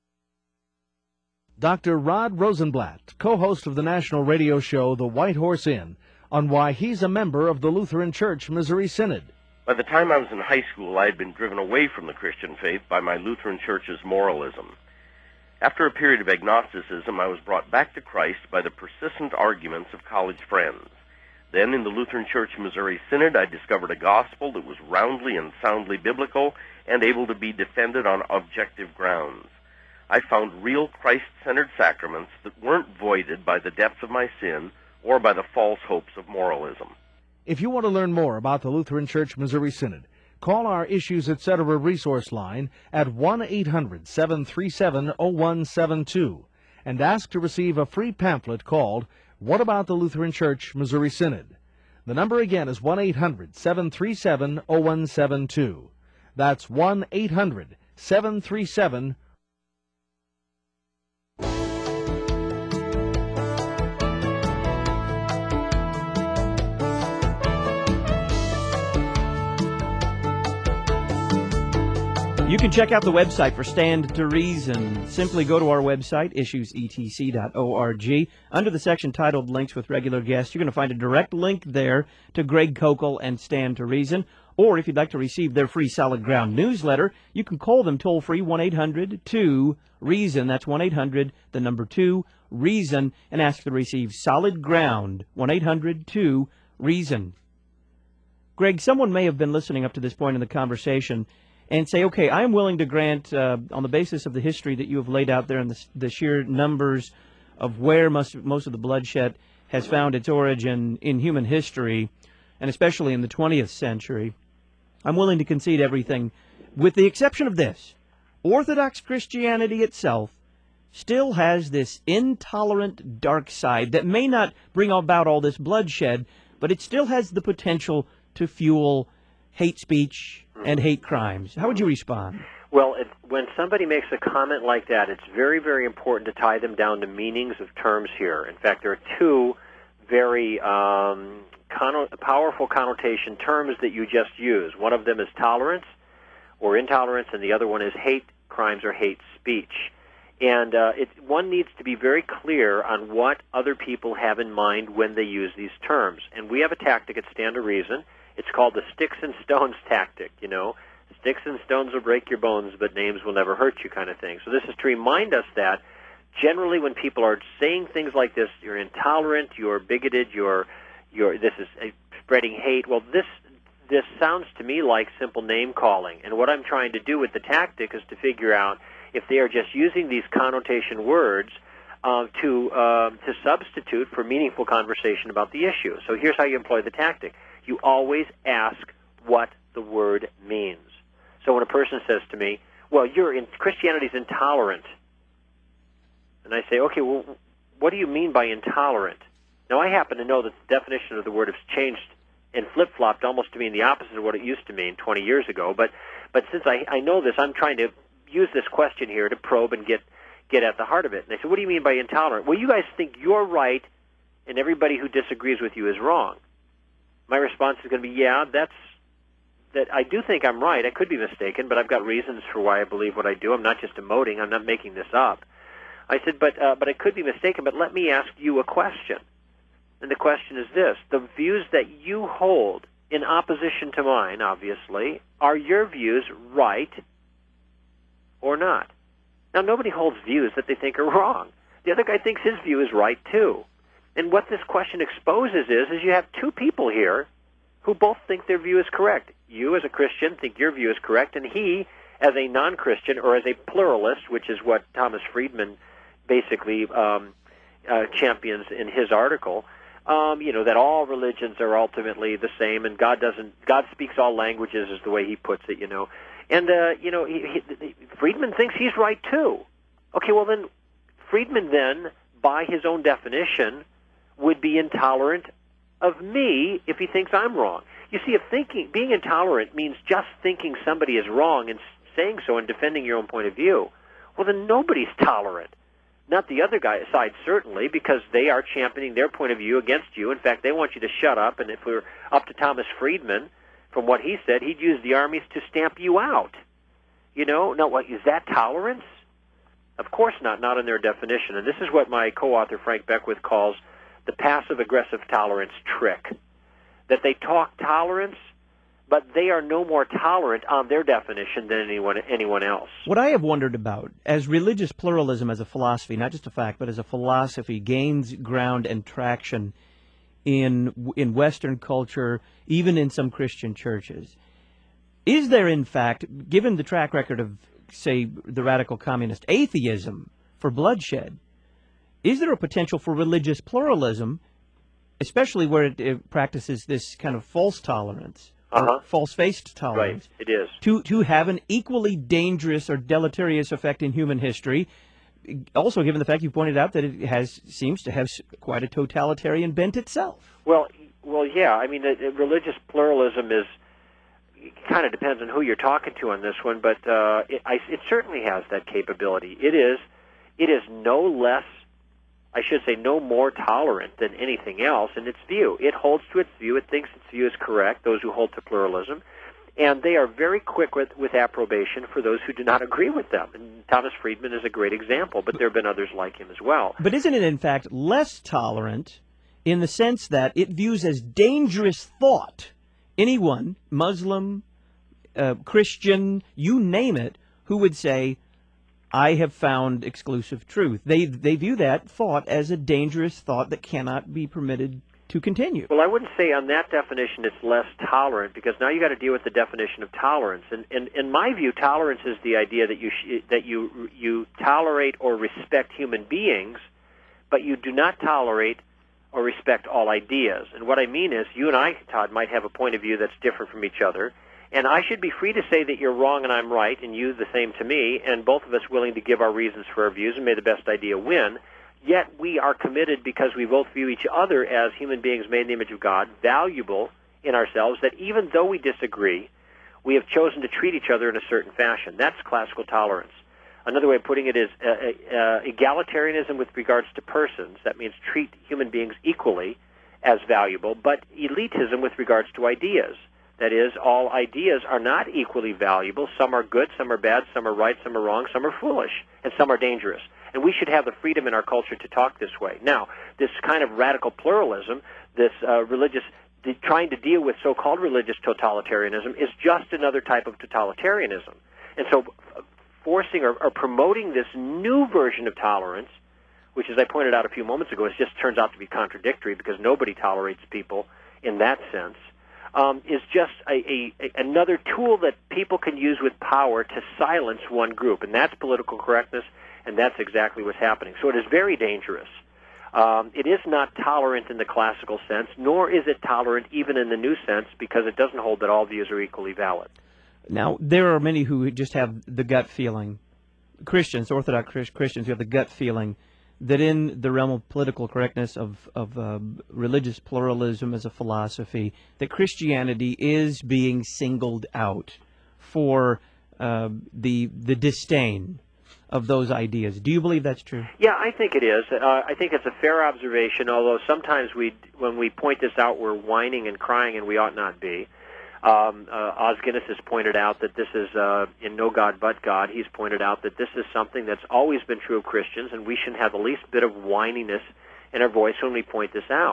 G: Doctor Rod Rosenblatt, co-host of the national radio show The White Horse Inn, on why he's a member of the Lutheran Church Missouri Synod.
H: By the time I was in high school, I had been driven away from the Christian faith by my Lutheran Church's moralism. After a period of agnosticism, I was brought back to Christ by the persistent arguments of college friends. Then, in the Lutheran Church Missouri Synod, I discovered a gospel that was roundly and soundly biblical and able to be defended on objective grounds. I found real Christ-centered sacraments that weren't voided by the depth of my sin or by the false hopes of moralism.
G: If you want to learn more about the Lutheran Church Missouri Synod, call our Issues, et cetera resource line at one eight hundred, seven three seven, oh one seven two and ask to receive a free pamphlet called What About the Lutheran Church Missouri Synod? The number again is one eight hundred, seven three seven, oh one seven two. That's one eight hundred, seven three seven,
B: You can check out the website for Stand to Reason. Simply go to our website, issues e t c dot org. Under the section titled Links with Regular Guests, you're going to find a direct link there to Greg Koukl and Stand to Reason. Or if you'd like to receive their free Solid Ground newsletter, you can call them toll-free one eight hundred two reason. That's one eight hundred, the number two, reason, and ask to receive Solid Ground, one eight hundred two reason. Greg, someone may have been listening up to this point in the conversation and say, okay, I am willing to grant, uh, on the basis of the history that you have laid out there and the, the sheer numbers of where most, most of the bloodshed has found its origin in human history, and especially in the twentieth century, I'm willing to concede everything, with the exception of this. Orthodox Christianity itself still has this intolerant dark side that may not bring about all this bloodshed, but it still has the potential to fuel hate speech and hate crimes. How would you respond?
C: Well, it, when somebody makes a comment like that, it's very, very important to tie them down to meanings of terms here. In fact, there are two very um, conno- powerful connotation terms that you just used. One of them is tolerance or intolerance, and the other one is hate crimes or hate speech. And uh, it, one needs to be very clear on what other people have in mind when they use these terms. And we have a tactic at Stand to Reason. It's called the sticks and stones tactic, you know. Sticks and stones will break your bones, but names will never hurt you kind of thing. So this is to remind us that generally when people are saying things like this, you're intolerant, you're bigoted, you're, you're this is a, spreading hate. Well, this this sounds to me like simple name calling. And what I'm trying to do with the tactic is to figure out if they are just using these connotation words uh, to uh, to substitute for meaningful conversation about the issue. So here's how you employ the tactic. You always ask what the word means. So when a person says to me, well, you're in, Christianity's intolerant, and I say, okay, well, what do you mean by intolerant? Now, I happen to know that the definition of the word has changed and flip-flopped almost to mean the opposite of what it used to mean twenty years ago, but but since I, I know this, I'm trying to use this question here to probe and get, get at the heart of it. And they say, what do you mean by intolerant? Well, you guys think you're right, and everybody who disagrees with you is wrong. My response is going to be, yeah, that's that I do think I'm right. I could be mistaken, but I've got reasons for why I believe what I do. I'm not just emoting. I'm not making this up. I said, but uh, but I could be mistaken, but let me ask you a question. And the question is this. The views that you hold in opposition to mine, obviously, are your views right or not? Now, nobody holds views that they think are wrong. The other guy thinks his view is right, too. And what this question exposes is, is you have two people here who both think their view is correct. You, as a Christian, think your view is correct, and he, as a non-Christian or as a pluralist, which is what Thomas Friedman basically um, uh, champions in his article, um, you know, that all religions are ultimately the same, and God doesn't. God speaks all languages, is the way he puts it, you know. And uh, you know, he, he, Friedman thinks he's right too. Okay, well then, Friedman then, by his own definition, would be intolerant of me if he thinks I'm wrong. You see, if thinking, being intolerant means just thinking somebody is wrong and saying so and defending your own point of view, well, then nobody's tolerant. Not the other guy side, certainly, because they are championing their point of view against you. In fact, they want you to shut up, and if we're up to Thomas Friedman, from what he said, he'd use the armies to stamp you out. You know, now, what, is that tolerance? Of course not, not in their definition. And this is what my co-author, Frank Beckwith, calls the passive-aggressive tolerance trick. That they talk tolerance, but they are no more tolerant on their definition than anyone anyone else.
B: What I have wondered about, as religious pluralism as a philosophy, not just a fact, but as a philosophy, gains ground and traction in in Western culture, even in some Christian churches, is there, in fact, given the track record of, say, the radical communist atheism for bloodshed, is there a potential for religious pluralism, especially where it, it practices this kind of false tolerance?
C: Uh-huh.
B: False-faced tolerance.
C: Right, it is.
B: To, to have an equally dangerous or deleterious effect in human history, also given the fact you pointed out that it has seems to have quite a totalitarian bent itself.
C: Well, well, yeah. I mean, it, it, religious pluralism is, it kind of depends on who you're talking to on this one, but uh, it, I, it certainly has that capability. It is, it is no less, I should say, no more tolerant than anything else in its view. It holds to its view. It thinks its view is correct, those who hold to pluralism. And they are very quick with, with approbation for those who do not agree with them. And Thomas Friedman is a great example, but there have been others like him as well.
B: But isn't it, in fact, less tolerant in the sense that it views as dangerous thought anyone, Muslim, uh, Christian, you name it, who would say, I have found exclusive truth. They they view that thought as a dangerous thought that cannot be permitted to continue.
C: Well, I wouldn't say on that definition it's less tolerant, because now you got to deal with the definition of tolerance. And, and in my view, tolerance is the idea that you sh- that you you tolerate or respect human beings, but you do not tolerate or respect all ideas. And what I mean is, you and I, Todd, might have a point of view that's different from each other. And I should be free to say that you're wrong and I'm right, and you the same to me, and both of us willing to give our reasons for our views, and may the best idea win. Yet we are committed, because we both view each other as human beings made in the image of God, valuable in ourselves, that even though we disagree, we have chosen to treat each other in a certain fashion. That's classical tolerance. Another way of putting it is uh, uh, egalitarianism with regards to persons. That means treat human beings equally as valuable, but elitism with regards to ideas. That is, all ideas are not equally valuable. Some are good, some are bad, some are right, some are wrong, some are foolish, and some are dangerous. And we should have the freedom in our culture to talk this way. Now, this kind of radical pluralism, this uh, religious, the, trying to deal with so-called religious totalitarianism is just another type of totalitarianism. And so uh, forcing or, or promoting this new version of tolerance, which, as I pointed out a few moments ago, it just turns out to be contradictory, because nobody tolerates people in that sense, Um, is just a, a, a, another tool that people can use with power to silence one group, and that's political correctness, and that's exactly what's happening. So it is very dangerous. Um, it is not tolerant in the classical sense, nor is it tolerant even in the new sense, because it doesn't hold that all views are equally valid.
B: Now, there are many who just have the gut feeling, Christians, Orthodox Christians, who have the gut feeling that in the realm of political correctness, of, of uh, religious pluralism as a philosophy, that Christianity is being singled out for uh, the the disdain of those ideas. Do you believe that's true?
C: Yeah, I think it is. Uh, I think it's a fair observation, although sometimes we, when we point this out, we're whining and crying, and we ought not be. Um, uh, Os Guinness has pointed out that this is, uh, in No God But God, he's pointed out that this is something that's always been true of Christians, and we shouldn't have the least bit of whininess in our voice when we point this out.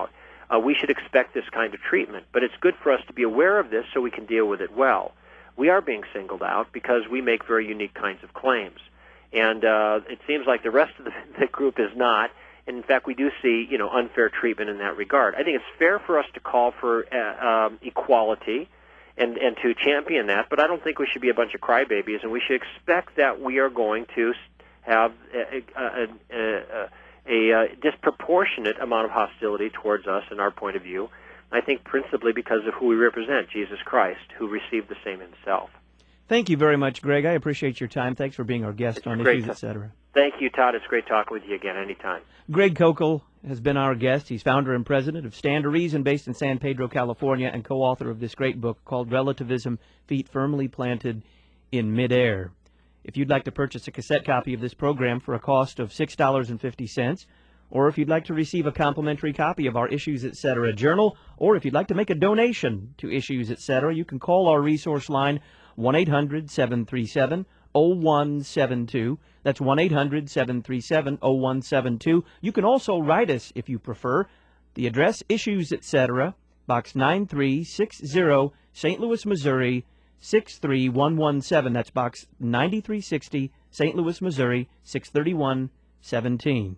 C: uh, we should expect this kind of treatment. But it's good for us to be aware of this so we can deal with it well. We are being singled out because we make very unique kinds of claims. And uh, it seems like the rest of the, the group is not. And in fact, we do see, you know, unfair treatment in that regard. I think it's fair for us to call for uh, um, equality and, and to champion that, but I don't think we should be a bunch of crybabies, and we should expect that we are going to have a, a, a, a, a disproportionate amount of hostility towards us in our point of view. I think principally because of who we represent, Jesus Christ, who received the same himself.
B: Thank you very much, Greg. I appreciate your time. Thanks for being our guest
C: It's
B: on
C: great
B: Issues,
C: to-
B: et cetera.
C: Thank you, Todd. It's great talking with you again anytime.
B: Greg Kokel has been our guest. He's founder and president of Stand to Reason, based in San Pedro, California, and co-author of this great book called Relativism, Feet Firmly Planted in Midair. If you'd like to purchase a cassette copy of this program for a cost of six dollars and fifty cents, or if you'd like to receive a complimentary copy of our Issues, et cetera journal, or if you'd like to make a donation to Issues, et cetera, you can call our resource line, one eight hundred, seven three seven, oh one seven two. That's one eight hundred, seven three seven, oh one seven two. You can also write us if you prefer. The address, Issues, et cetera, Box nine three six zero, Saint Louis, Missouri, six three one one seven. That's Box ninety-three sixty, Saint Louis, Missouri, six three one one seven.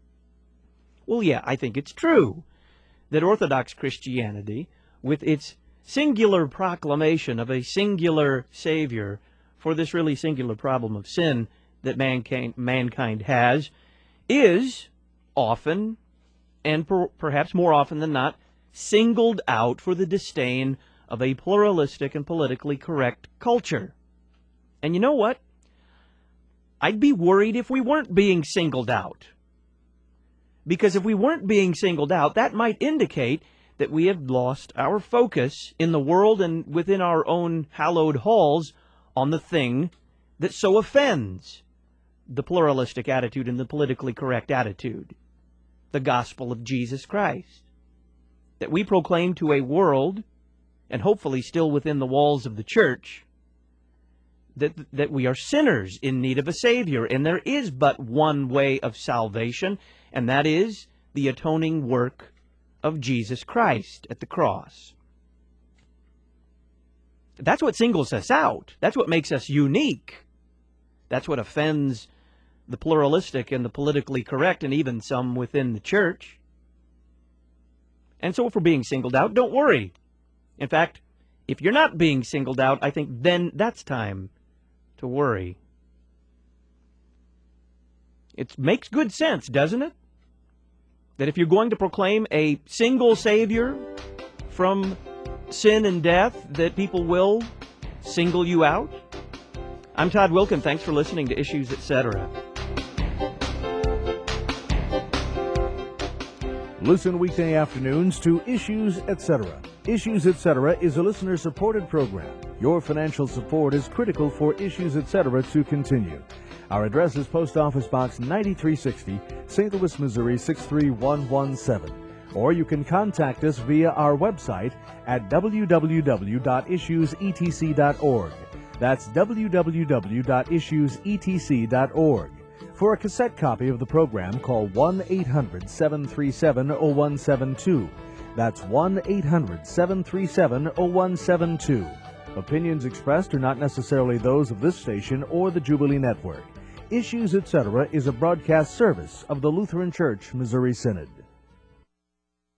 B: Well, yeah, I think it's true that Orthodox Christianity, with its singular proclamation of a singular Savior for this really singular problem of sin that mankind, mankind has, is often, and per, perhaps more often than not, singled out for the disdain of a pluralistic and politically correct culture. And you know what? I'd be worried if we weren't being singled out. Because if we weren't being singled out, that might indicate that we have lost our focus in the world and within our own hallowed halls on the thing that so offends the pluralistic attitude and the politically correct attitude, the gospel of Jesus Christ. That we proclaim to a world, and hopefully still within the walls of the church, that, that we are sinners in need of a Savior, and there is but one way of salvation, and that is the atoning work of Jesus Christ at the cross. That's what singles us out. That's what makes us unique. That's what offends the pluralistic and the politically correct, and even some within the church. And so if we're being singled out, don't worry. In fact, if you're not being singled out, I think then that's time to worry. It makes good sense, doesn't it? That if you're going to proclaim a single Savior from sin and death, that people will single you out. I'm Todd Wilkin. Thanks for listening to Issues, et cetera.
G: Listen weekday afternoons to Issues, et cetera. Issues, et cetera is a listener-supported program. Your financial support is critical for Issues, et cetera to continue. Our address is Post Office Box ninety-three sixty, Saint Louis, Missouri, six three one one seven. Or you can contact us via our website at w w w dot issues e t c dot org. That's w w w dot issues e t c dot org. For a cassette copy of the program, call one eight hundred, seven three seven, oh one seven two. That's one eight hundred, seven three seven, oh one seven two. Opinions expressed are not necessarily those of this station or the Jubilee Network. Issues, et cetera is a broadcast service of the Lutheran Church Missouri Synod.